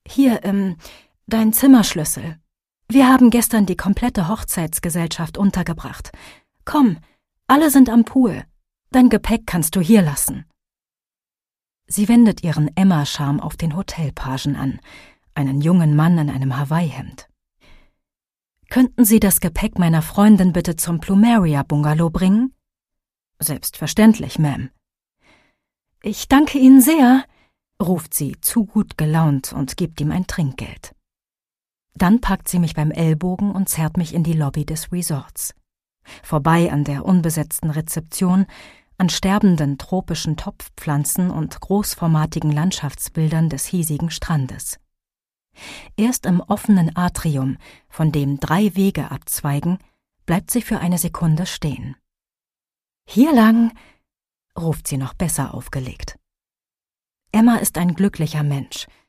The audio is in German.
Hier, dein Zimmerschlüssel. Wir haben gestern die komplette Hochzeitsgesellschaft untergebracht. Komm, alle sind am Pool. Dein Gepäck kannst du hier lassen. Sie wendet ihren Emma-Charme auf den Hotelpagen an, einen jungen Mann in einem Hawaii-Hemd. Könnten Sie das Gepäck meiner Freundin bitte zum Plumeria-Bungalow bringen? Selbstverständlich, Ma'am. Ich danke Ihnen sehr, ruft sie zu gut gelaunt und gibt ihm ein Trinkgeld. Dann packt sie mich beim Ellbogen und zerrt mich in die Lobby des Resorts. Vorbei an der unbesetzten Rezeption, an sterbenden tropischen Topfpflanzen und großformatigen Landschaftsbildern des hiesigen Strandes. Erst im offenen Atrium, von dem 3 Wege abzweigen, bleibt sie für eine Sekunde stehen. »Hier lang«, ruft sie noch besser aufgelegt. Emma ist ein glücklicher Mensch,